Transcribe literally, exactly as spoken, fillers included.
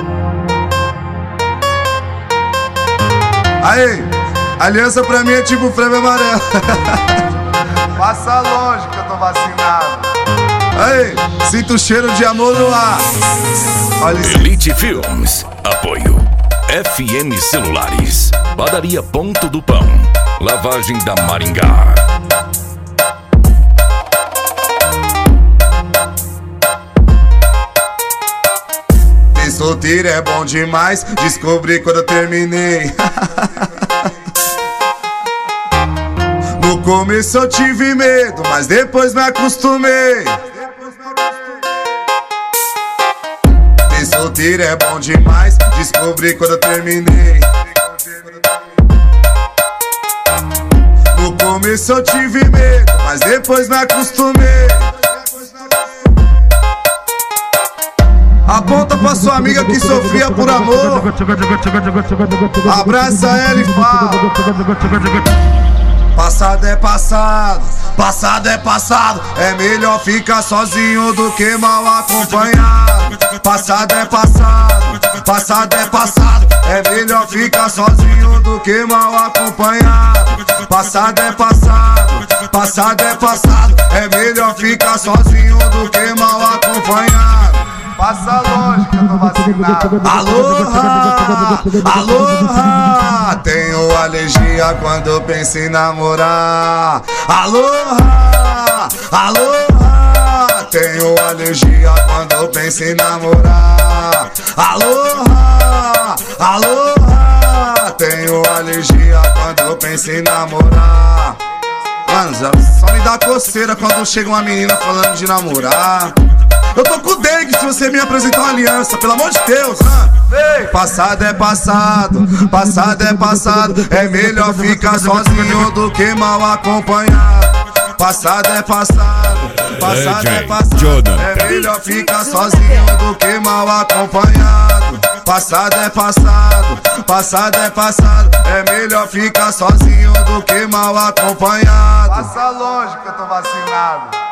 Aí, aliança pra mim é tipo frevo amarelo. Passa longe que eu tô vacinado. Aí, sinto o cheiro de amor no ar. Olha isso. Elite Filmes, apoio F M Celulares, Padaria Ponto do Pão, Lavagem da Maringá. Ser solteiro é bom demais, descobri quando eu terminei. No começo eu tive medo, mas depois me acostumei. Ser solteiro é bom demais, descobri quando eu terminei. No começo eu tive medo, mas depois me acostumei. Aponta pra sua amiga que sofria por amor. Abraça ela e fala: passado é passado, passado é passado. É melhor ficar sozinho do que mal acompanhado. Passado é passado, passado é passado. É melhor ficar sozinho do que mal acompanhado. Passado é passado, passado é passado. É melhor ficar sozinho do que mal acompanhado. Passa longe que eu tô vacinado. Aloha, aloha. Tenho alergia quando penso em namorar. Aloha, aloha. Tenho alergia quando penso em namorar. Aloha, aloha. Tenho alergia quando penso em namorar. Mano, só me dá coceira quando chega uma menina falando de namorar. Eu tô com dengue se você me apresentar uma aliança, pelo amor de Deus. Ah, passado é passado, passado é passado. É melhor ficar sozinho do que mal acompanhado. Passado é passado, passado é passado. É melhor ficar sozinho do que mal acompanhado. Passado é passado, passado é passado. É melhor ficar sozinho do que mal acompanhado. Passa longe que eu tô vacinado.